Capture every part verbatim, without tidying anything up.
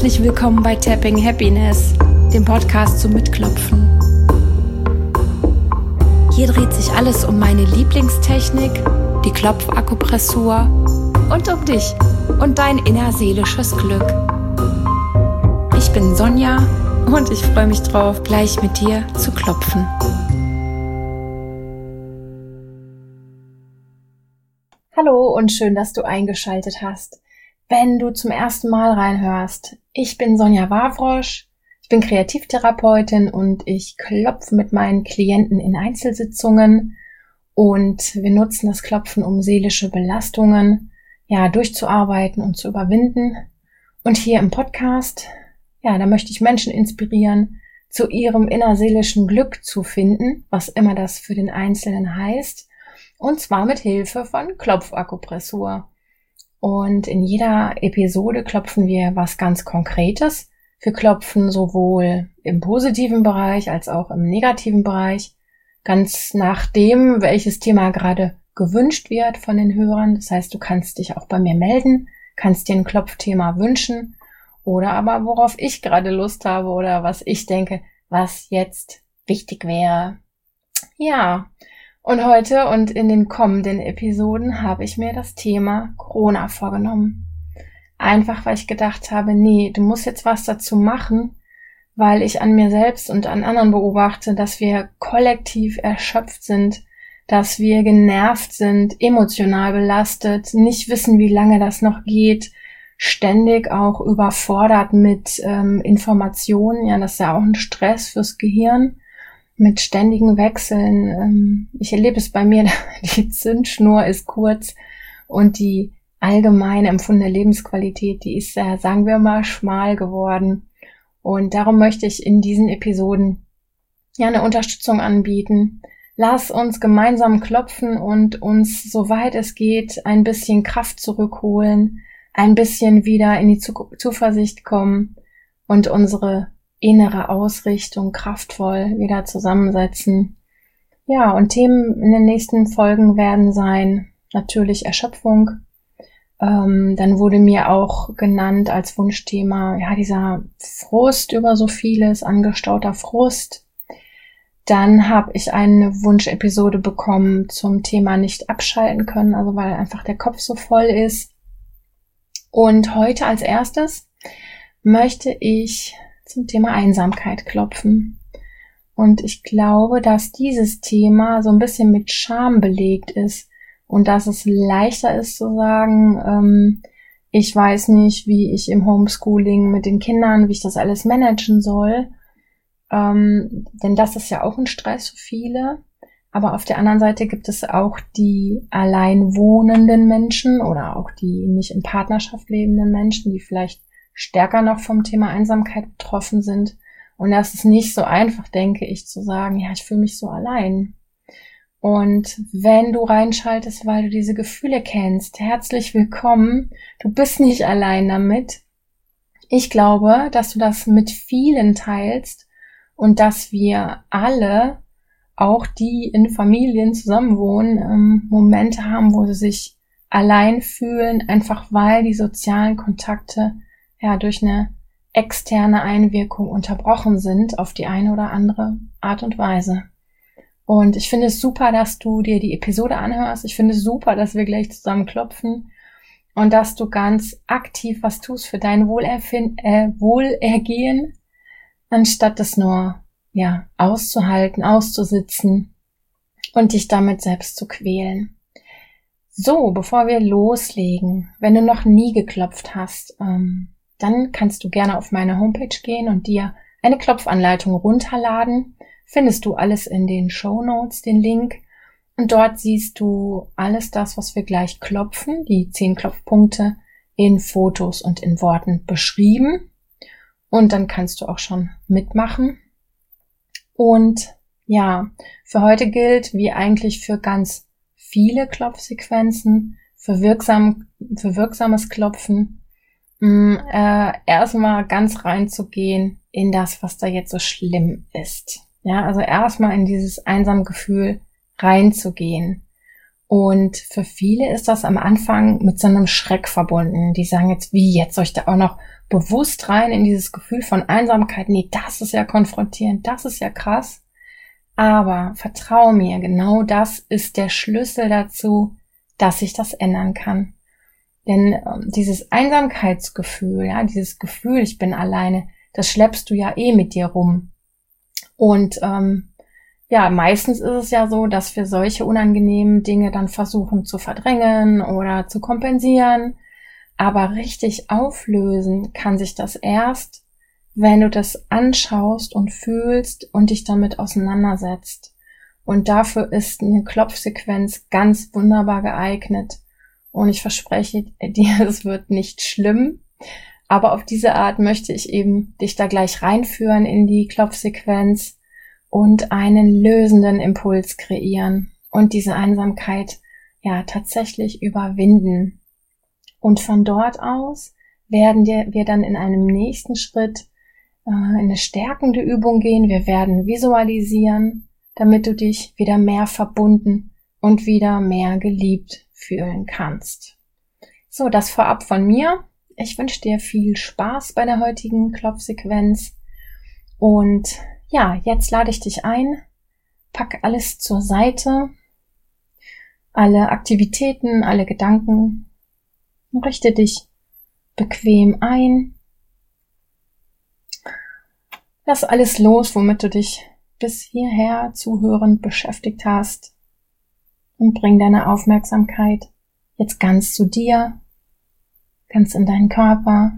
Herzlich willkommen bei Tapping Happiness, dem Podcast zum Mitklopfen. Hier dreht sich alles um meine Lieblingstechnik, die Klopfakupressur und um dich und dein innerseelisches Glück. Ich bin Sonja und ich freue mich drauf, gleich mit dir zu klopfen. Hallo und schön, dass du eingeschaltet hast. Wenn du zum ersten Mal reinhörst, ich bin Sonja Wawrosch, ich bin Kreativtherapeutin und ich klopfe mit meinen Klienten in Einzelsitzungen und wir nutzen das Klopfen, um seelische Belastungen ja durchzuarbeiten und zu überwinden. Und hier im Podcast, ja, da möchte ich Menschen inspirieren, zu ihrem innerseelischen Glück zu finden, was immer das für den Einzelnen heißt, und zwar mit Hilfe von Klopfakupressur. Und in jeder Episode klopfen wir was ganz Konkretes. Wir klopfen sowohl im positiven Bereich als auch im negativen Bereich, ganz nachdem, welches Thema gerade gewünscht wird von den Hörern. Das heißt, du kannst dich auch bei mir melden, kannst dir ein Klopfthema wünschen oder aber worauf ich gerade Lust habe oder was ich denke, was jetzt wichtig wäre. Ja. Und heute und in den kommenden Episoden habe ich mir das Thema Corona vorgenommen. Einfach, weil ich gedacht habe, nee, du musst jetzt was dazu machen, weil ich an mir selbst und an anderen beobachte, dass wir kollektiv erschöpft sind, dass wir genervt sind, emotional belastet, nicht wissen, wie lange das noch geht, ständig auch überfordert mit ähm, Informationen. Ja, das ist ja auch ein Stress fürs Gehirn. Mit ständigen Wechseln. Ich erlebe es bei mir, die Zündschnur ist kurz und die allgemein empfundene Lebensqualität, die ist, sagen wir mal, schmal geworden. Und darum möchte ich in diesen Episoden ja eine Unterstützung anbieten. Lass uns gemeinsam klopfen und uns, soweit es geht, ein bisschen Kraft zurückholen, ein bisschen wieder in die Zuversicht kommen und unsere innere Ausrichtung kraftvoll wieder zusammensetzen. Ja, und Themen in den nächsten Folgen werden sein, natürlich Erschöpfung. Ähm, dann wurde mir auch genannt als Wunschthema, ja, dieser Frust über so vieles, angestauter Frust. Dann habe ich eine Wunschepisode bekommen zum Thema nicht abschalten können, also weil einfach der Kopf so voll ist. Und heute als erstes möchte ich zum Thema Einsamkeit klopfen. Und ich glaube, dass dieses Thema so ein bisschen mit Scham belegt ist und dass es leichter ist zu sagen, ähm, ich weiß nicht, wie ich im Homeschooling mit den Kindern, wie ich das alles managen soll. Ähm, denn das ist ja auch ein Stress für viele. Aber auf der anderen Seite gibt es auch die allein wohnenden Menschen oder auch die nicht in Partnerschaft lebenden Menschen, die vielleicht stärker noch vom Thema Einsamkeit betroffen sind. Und das ist nicht so einfach, denke ich, zu sagen, ja, ich fühle mich so allein. Und wenn du reinschaltest, weil du diese Gefühle kennst, herzlich willkommen. Du bist nicht allein damit. Ich glaube, dass du das mit vielen teilst und dass wir alle, auch die in Familien zusammenwohnen, Momente haben, wo sie sich allein fühlen, einfach weil die sozialen Kontakte ja durch eine externe Einwirkung unterbrochen sind auf die eine oder andere Art und Weise. Und ich finde es super, dass du dir die Episode anhörst. Ich finde es super, dass wir gleich zusammen klopfen und dass du ganz aktiv was tust für dein Wohlerfin- äh, Wohlergehen, anstatt es nur ja auszuhalten, auszusitzen und dich damit selbst zu quälen. So, bevor wir loslegen, wenn du noch nie geklopft hast, ähm, dann kannst du gerne auf meine Homepage gehen und dir eine Klopfanleitung runterladen. Findest du alles in den Shownotes, den Link. Und dort siehst du alles das, was wir gleich klopfen, die zehn Klopfpunkte in Fotos und in Worten beschrieben. Und dann kannst du auch schon mitmachen. Und ja, für heute gilt, wie eigentlich für ganz viele Klopfsequenzen, für wirksam, für wirksames Klopfen, Äh, erstmal ganz reinzugehen in das, was da jetzt so schlimm ist. Ja, also erstmal in dieses einsame Gefühl reinzugehen Und für viele ist das am Anfang mit so einem Schreck verbunden. Die sagen jetzt, wie, jetzt soll ich da auch noch bewusst rein in dieses Gefühl von Einsamkeit? Nee, das ist ja konfrontierend, das ist ja krass. Aber vertrau mir, genau das ist der Schlüssel dazu, dass sich das ändern kann. Denn ähm, dieses Einsamkeitsgefühl, ja, dieses Gefühl, ich bin alleine, das schleppst du ja eh mit dir rum. Und ähm, ja, meistens ist es ja so, dass wir solche unangenehmen Dinge dann versuchen zu verdrängen oder zu kompensieren. Aber richtig auflösen kann sich das erst, wenn du das anschaust und fühlst und dich damit auseinandersetzt. Und dafür ist eine Klopfsequenz ganz wunderbar geeignet. Und ich verspreche dir, es wird nicht schlimm. Aber auf diese Art möchte ich eben dich da gleich reinführen in die Klopfsequenz und einen lösenden Impuls kreieren und diese Einsamkeit ja tatsächlich überwinden. Und von dort aus werden wir dann in einem nächsten Schritt äh, in eine stärkende Übung gehen. Wir werden visualisieren, damit du dich wieder mehr verbunden und wieder mehr geliebt fühlen kannst. So, das vorab von mir. Ich wünsche dir viel Spaß bei der heutigen Klopfsequenz und ja, jetzt lade ich dich ein, pack alles zur Seite, alle Aktivitäten, alle Gedanken, und richte dich bequem ein. Lass alles los, womit du dich bis hierher zuhörend beschäftigt hast und bring deine Aufmerksamkeit jetzt ganz zu dir, ganz in deinen Körper.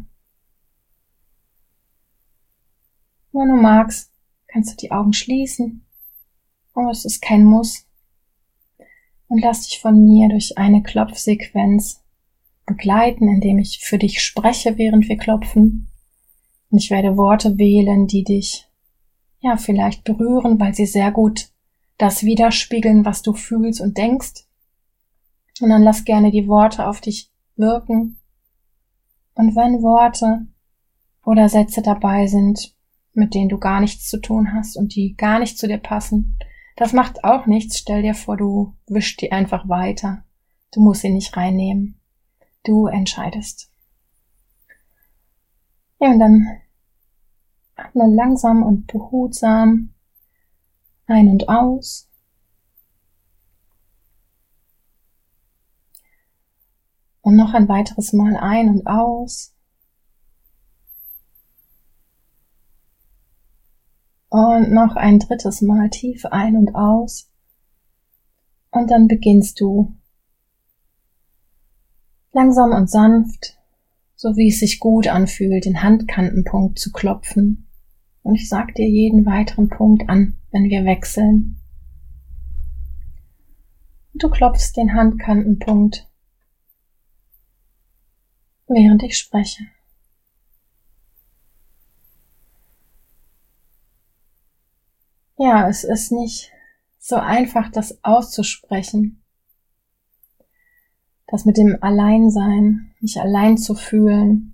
Wenn du magst, kannst du die Augen schließen, aber es ist kein Muss. Und lass dich von mir durch eine Klopfsequenz begleiten, indem ich für dich spreche, während wir klopfen. Und ich werde Worte wählen, die dich ja vielleicht berühren, weil sie sehr gut das widerspiegeln, was du fühlst und denkst. Und dann lass gerne die Worte auf dich wirken. Und wenn Worte oder Sätze dabei sind, mit denen du gar nichts zu tun hast und die gar nicht zu dir passen, das macht auch nichts. Stell dir vor, du wischst die einfach weiter. Du musst sie nicht reinnehmen. Du entscheidest. Ja, und dann atme langsam und behutsam ein und aus. Und noch ein weiteres Mal ein und aus. Und noch ein drittes Mal tief ein und aus. Und dann beginnst du langsam und sanft, so wie es sich gut anfühlt, den Handkantenpunkt zu klopfen. Und ich sag dir jeden weiteren Punkt an, wenn wir wechseln. Und du klopfst den Handkantenpunkt, während ich spreche. Ja, es ist nicht so einfach, das auszusprechen. Das mit dem Alleinsein, mich allein zu fühlen.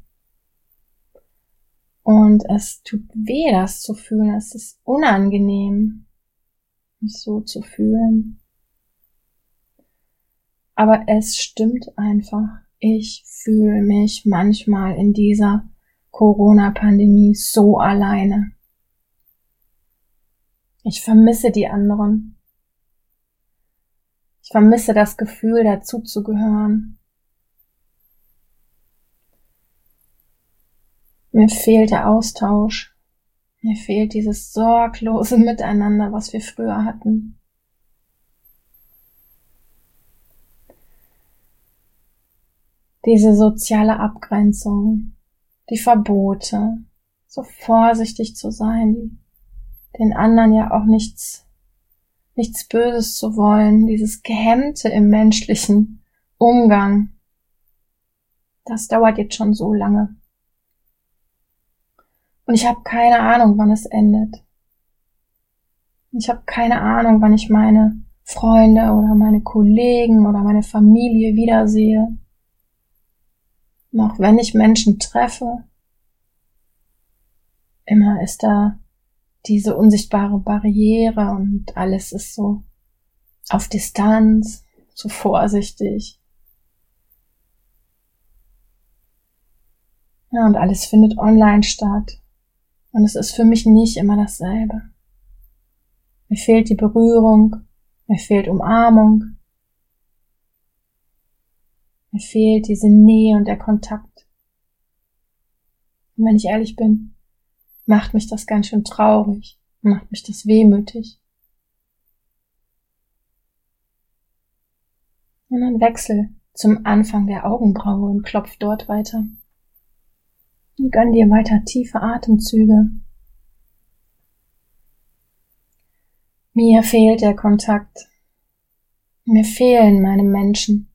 Und es tut weh, das zu fühlen. Es ist unangenehm, mich so zu fühlen. Aber es stimmt einfach. Ich fühle mich manchmal in dieser Corona-Pandemie so alleine. Ich vermisse die anderen. Ich vermisse das Gefühl, dazuzugehören. Mir fehlt der Austausch. Mir fehlt dieses sorglose Miteinander, was wir früher hatten. Diese soziale Abgrenzung, die Verbote, so vorsichtig zu sein, den anderen ja auch nichts, nichts Böses zu wollen, dieses Gehemmte im menschlichen Umgang, das dauert jetzt schon so lange. Und ich habe keine Ahnung, wann es endet. Ich habe keine Ahnung, wann ich meine Freunde oder meine Kollegen oder meine Familie wiedersehe. Und auch wenn ich Menschen treffe, immer ist da diese unsichtbare Barriere und alles ist so auf Distanz, so vorsichtig. Ja, und alles findet online statt. Und es ist für mich nicht immer dasselbe. Mir fehlt die Berührung, mir fehlt Umarmung, mir fehlt diese Nähe und der Kontakt. Und wenn ich ehrlich bin, macht mich das ganz schön traurig, macht mich das wehmütig. Und dann wechsel zum Anfang der Augenbraue und klopf dort weiter. Und gönn dir weiter tiefe Atemzüge. Mir fehlt der Kontakt. Mir fehlen meine Menschen.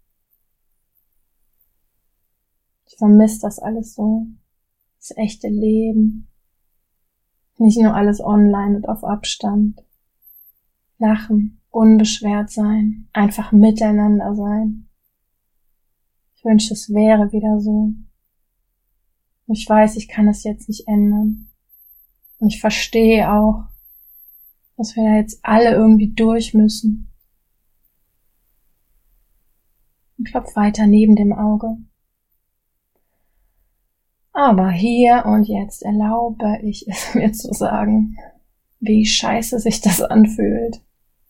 Ich vermisse das alles so. Das echte Leben. Nicht nur alles online und auf Abstand. Lachen, unbeschwert sein, einfach miteinander sein. Ich wünsche, es wäre wieder so. Ich weiß, ich kann es jetzt nicht ändern. Und ich verstehe auch, dass wir da jetzt alle irgendwie durch müssen. Und klopf weiter neben dem Auge. Aber hier und jetzt erlaube ich es mir zu sagen, wie scheiße sich das anfühlt.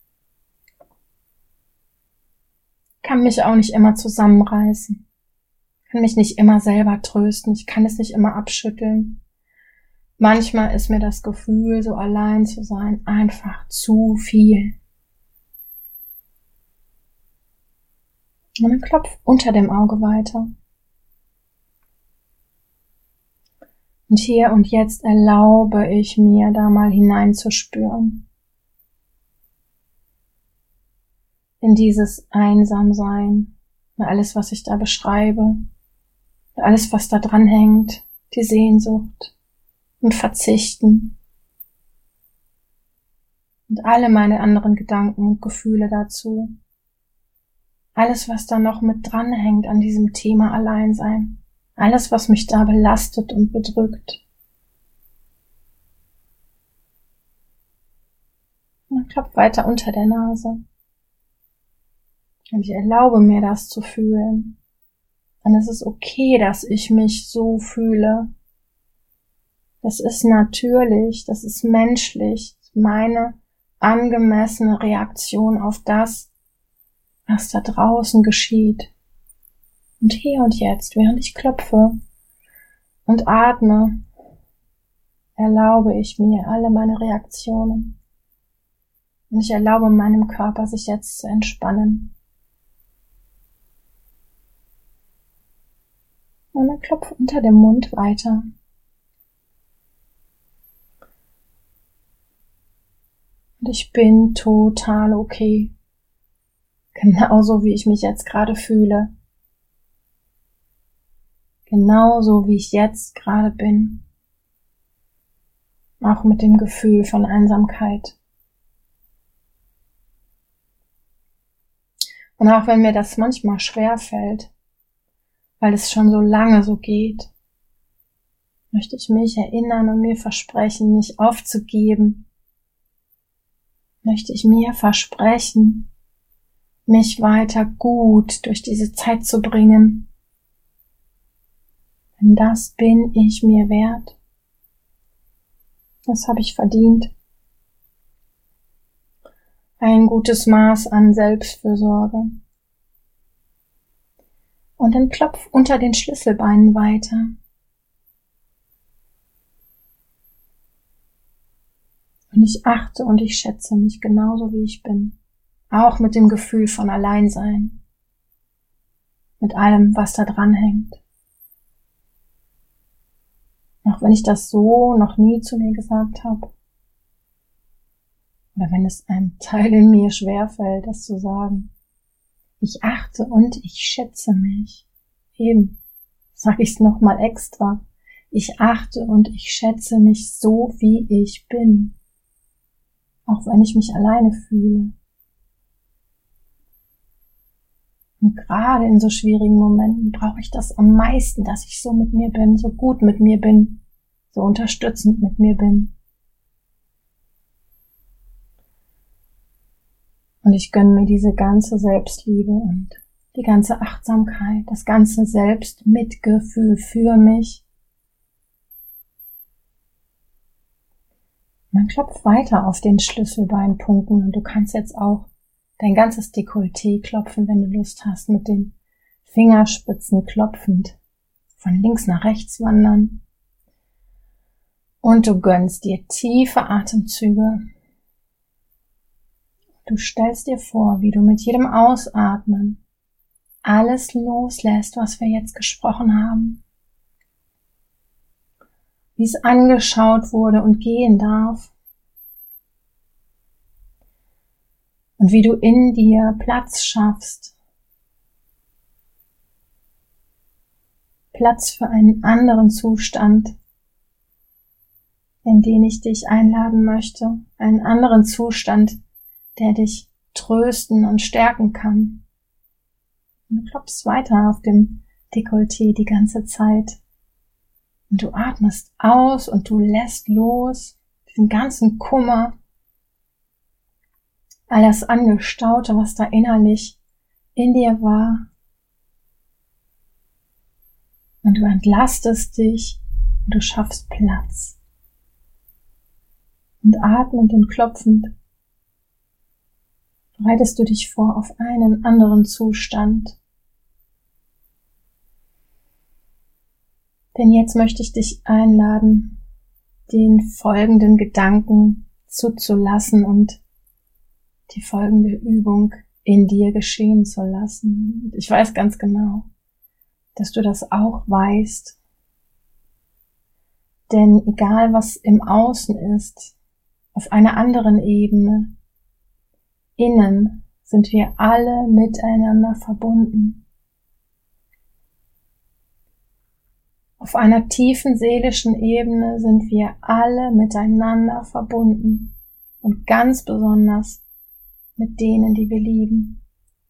Kann mich auch nicht immer zusammenreißen. Kann mich nicht immer selber trösten. Ich kann es nicht immer abschütteln. Manchmal ist mir das Gefühl, so allein zu sein, einfach zu viel. Und dann klopf unter dem Auge weiter. Und hier und jetzt erlaube ich mir, da mal hineinzuspüren. In dieses Einsamsein, in alles, was ich da beschreibe, alles, was da dran hängt, die Sehnsucht und Verzichten und alle meine anderen Gedanken und Gefühle dazu. Alles, was da noch mit dran hängt an diesem Thema Alleinsein. Alles, was mich da belastet und bedrückt. Und dann klopf weiter unter der Nase. Und ich erlaube mir, das zu fühlen. Und es ist okay, dass ich mich so fühle. Das ist natürlich, das ist menschlich, meine angemessene Reaktion auf das, was da draußen geschieht. Und hier und jetzt, während ich klopfe und atme, erlaube ich mir alle meine Reaktionen. Und ich erlaube meinem Körper, sich jetzt zu entspannen. Und dann klopf unter dem Mund weiter. Und ich bin total okay. Genauso wie ich mich jetzt gerade fühle. Genauso wie ich jetzt gerade bin. Auch mit dem Gefühl von Einsamkeit. Und auch wenn mir das manchmal schwer fällt, weil es schon so lange so geht, möchte ich mich erinnern und mir versprechen, nicht aufzugeben. Möchte ich mir versprechen, mich weiter gut durch diese Zeit zu bringen. Denn das bin ich mir wert. Das habe ich verdient. Ein gutes Maß an Selbstfürsorge. Und dann klopf unter den Schlüsselbeinen weiter. Und ich achte und ich schätze mich genauso, wie ich bin. Auch mit dem Gefühl von Alleinsein. Mit allem, was da dran hängt. Auch wenn ich das so noch nie zu mir gesagt habe. Oder wenn es einem Teil in mir schwerfällt, das zu sagen. Ich achte und ich schätze mich. Eben, sage ich es nochmal extra. Ich achte und ich schätze mich so, wie ich bin. Auch wenn ich mich alleine fühle. Und gerade in so schwierigen Momenten brauche ich das am meisten, dass ich so mit mir bin, so gut mit mir bin, so unterstützend mit mir bin. Und ich gönne mir diese ganze Selbstliebe und die ganze Achtsamkeit, das ganze Selbstmitgefühl für mich. Und dann klopf weiter auf den Schlüsselbeinpunkten und du kannst jetzt auch dein ganzes Dekolleté klopfen, wenn du Lust hast, mit den Fingerspitzen klopfend von links nach rechts wandern. Und du gönnst dir tiefe Atemzüge. Du stellst dir vor, wie du mit jedem Ausatmen alles loslässt, was wir jetzt gesprochen haben. Wie es angeschaut wurde und gehen darf. Und wie du in dir Platz schaffst. Platz für einen anderen Zustand, in den ich dich einladen möchte. Einen anderen Zustand, der dich trösten und stärken kann. Und du klopfst weiter auf dem Dekolleté die ganze Zeit. Und du atmest aus und du lässt los diesen ganzen Kummer, all das Angestaute, was da innerlich in dir war. Und du entlastest dich und du schaffst Platz. Und atmend und klopfend bereitest du dich vor auf einen anderen Zustand. Denn jetzt möchte ich dich einladen, den folgenden Gedanken zuzulassen und die folgende Übung in dir geschehen zu lassen. Ich weiß ganz genau, dass du das auch weißt. Denn egal was im Außen ist, auf einer anderen Ebene, innen sind wir alle miteinander verbunden. Auf einer tiefen seelischen Ebene sind wir alle miteinander verbunden und ganz besonders mit denen, die wir lieben.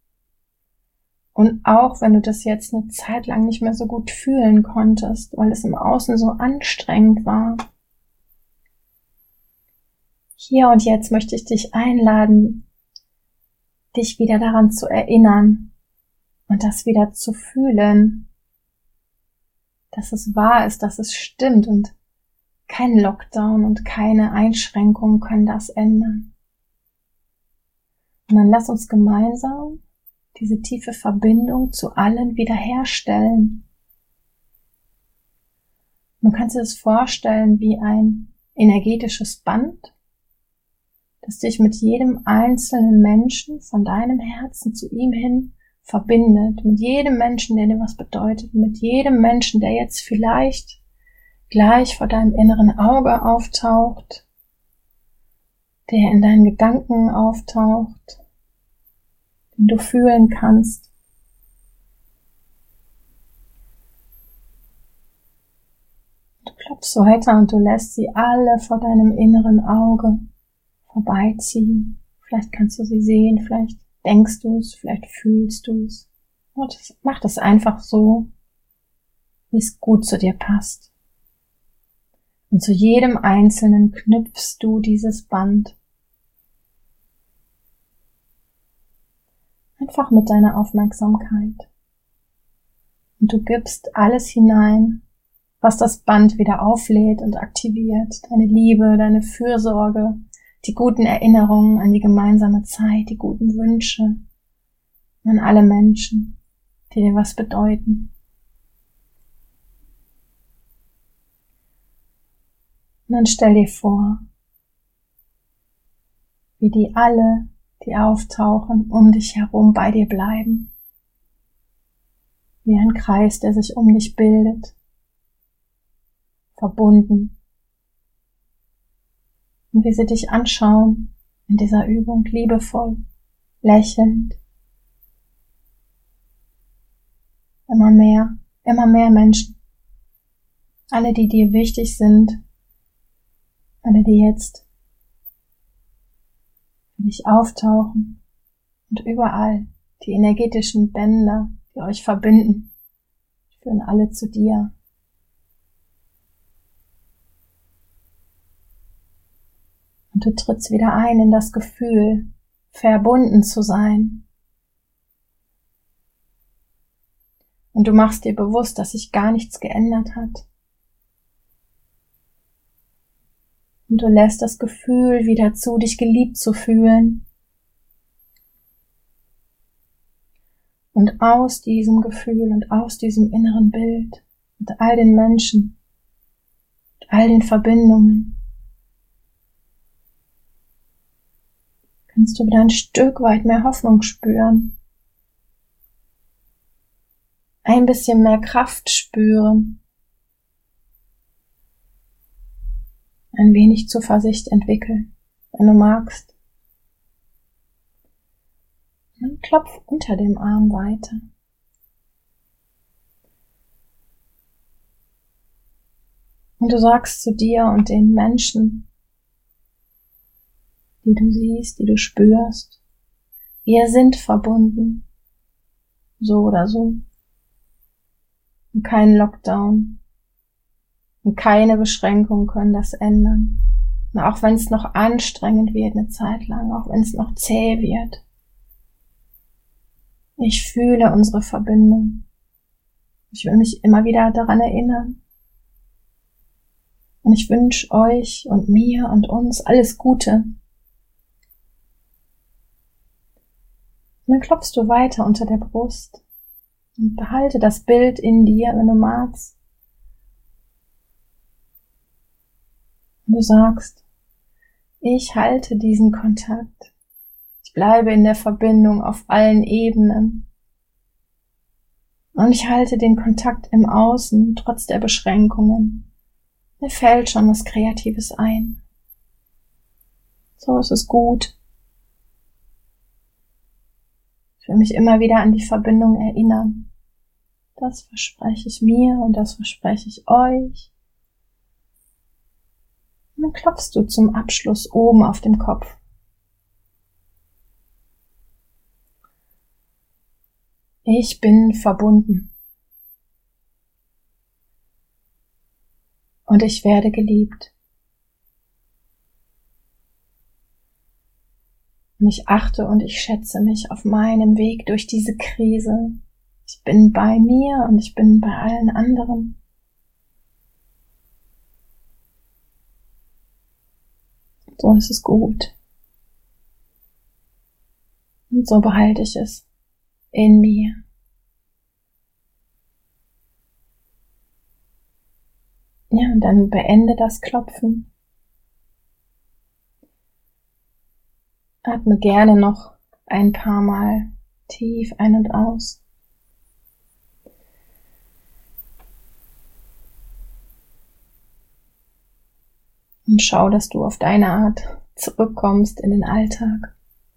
Und auch wenn du das jetzt eine Zeit lang nicht mehr so gut fühlen konntest, weil es im Außen so anstrengend war, hier und jetzt möchte ich dich einladen, dich wieder daran zu erinnern und das wieder zu fühlen, dass es wahr ist, dass es stimmt und kein Lockdown und keine Einschränkungen können das ändern. Und dann lass uns gemeinsam diese tiefe Verbindung zu allen wiederherstellen. Du kannst dir das vorstellen wie ein energetisches Band, das dich mit jedem einzelnen Menschen von deinem Herzen zu ihm hin verbindet, mit jedem Menschen, der dir was bedeutet, mit jedem Menschen, der jetzt vielleicht gleich vor deinem inneren Auge auftaucht, der in deinen Gedanken auftaucht, den du fühlen kannst. Du klopfst weiter und du lässt sie alle vor deinem inneren Auge vorbeiziehen. Vielleicht kannst du sie sehen, vielleicht denkst du es, vielleicht fühlst du es. Und mach das einfach so, wie es gut zu dir passt. Und zu jedem Einzelnen knüpfst du dieses Band. Einfach mit deiner Aufmerksamkeit. Und du gibst alles hinein, was das Band wieder auflädt und aktiviert. Deine Liebe, deine Fürsorge, die guten Erinnerungen an die gemeinsame Zeit, die guten Wünsche an alle Menschen, die dir was bedeuten. Und dann stell dir vor, wie die alle, die auftauchen, um dich herum bei dir bleiben. Wie ein Kreis, der sich um dich bildet, verbunden. Und wie sie dich anschauen in dieser Übung, liebevoll, lächelnd. Immer mehr, immer mehr Menschen. Alle, die dir wichtig sind. Alle, die jetzt für dich auftauchen. Und überall die energetischen Bänder, die euch verbinden, führen alle zu dir. Und du trittst wieder ein in das Gefühl verbunden zu sein. Und du machst dir bewusst, dass sich gar nichts geändert hat. Und du lässt das Gefühl wieder zu, dich geliebt zu fühlen. Und aus diesem Gefühl und aus diesem inneren Bild und all den Menschen, und all den Verbindungen, kannst du wieder ein Stück weit mehr Hoffnung spüren. Ein bisschen mehr Kraft spüren. Ein wenig Zuversicht entwickeln, wenn du magst. Und dann klopf unter dem Arm weiter. Und du sagst zu dir und den Menschen, die du siehst, die du spürst, wir sind verbunden, so oder so. Und kein Lockdown und keine Beschränkungen können das ändern. Und auch wenn es noch anstrengend wird eine Zeit lang, auch wenn es noch zäh wird. Ich fühle unsere Verbindung. Ich will mich immer wieder daran erinnern. Und ich wünsche euch und mir und uns alles Gute. Und dann klopfst du weiter unter der Brust und behalte das Bild in dir, wenn du magst. Und du sagst, ich halte diesen Kontakt. Ich bleibe in der Verbindung auf allen Ebenen. Und ich halte den Kontakt im Außen, trotz der Beschränkungen. Mir fällt schon was Kreatives ein. So ist es gut. Ich will mich immer wieder an die Verbindung erinnern. Das verspreche ich mir und das verspreche ich euch. Und dann klopfst du zum Abschluss oben auf dem Kopf. Ich bin verbunden. Und ich werde geliebt. Und ich achte und ich schätze mich auf meinem Weg durch diese Krise. Ich bin bei mir und ich bin bei allen anderen. So ist es gut. Und so behalte ich es in mir. Ja, und dann beende das Klopfen. Atme gerne noch ein paar Mal tief ein und aus. Und schau, dass du auf deine Art zurückkommst in den Alltag.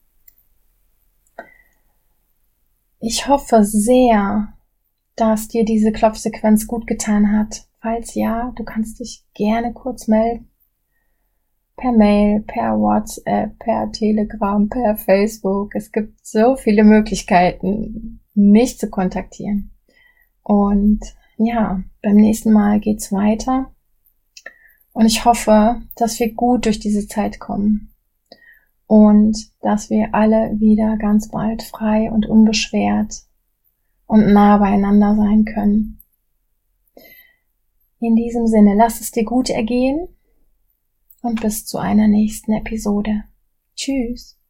Ich hoffe sehr, dass dir diese Klopfsequenz gut getan hat. Falls ja, du kannst dich gerne kurz melden. Per Mail, per WhatsApp, per Telegram, per Facebook. Es gibt so viele Möglichkeiten, mich zu kontaktieren. Und ja, beim nächsten Mal geht's weiter. Und ich hoffe, dass wir gut durch diese Zeit kommen. Und dass wir alle wieder ganz bald frei und unbeschwert und nah beieinander sein können. In diesem Sinne, lass es dir gut ergehen und bis zu einer nächsten Episode. Tschüss.